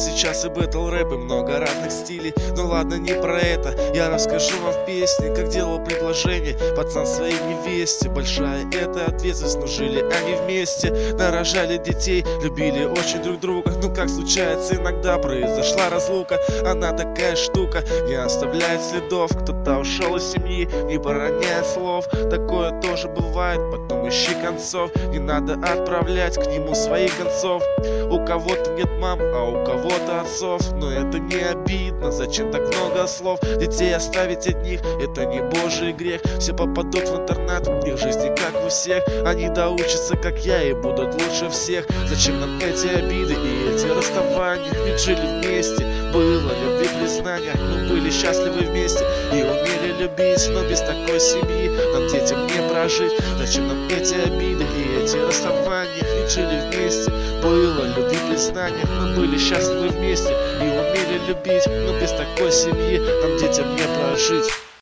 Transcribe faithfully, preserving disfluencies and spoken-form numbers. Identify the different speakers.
Speaker 1: сейчас и бэтл рэп, и много разных стилей. Но ладно, не про это. Я расскажу вам в песне, как делал предложение пацан своей невесте. Большая это ответственность, но жили они вместе, нарожали детей, любили очень друг друга. Ну как случается, иногда произошла разлука. Она такая штука, не оставляет следов. Кто-то ушел из семьи, не пороняя слов. Такое тоже бывает, потом ищи концов. Не надо отправлять к нему своих концов. У кого-то нет мам, а у кого-то отцов. Но это не обидно, зачем так много слов? Детей оставить одних, это не божий грех. Все попадут в интернет, их жизни как у всех. Они доучатся, как я, и будут лучше всех. Зачем нам эти обиды и эти расставания? Ведь жили вместе, было любви, признания. Мы были счастливы вместе и умели любить. Но без такой семьи нам, детям, не прожить. Зачем нам эти обиды и эти расставания? Ведь жили вместе, было любви, признания. Мы были счастливы вместе и умели любить. Но без такой семьи нам, детям, не прожить.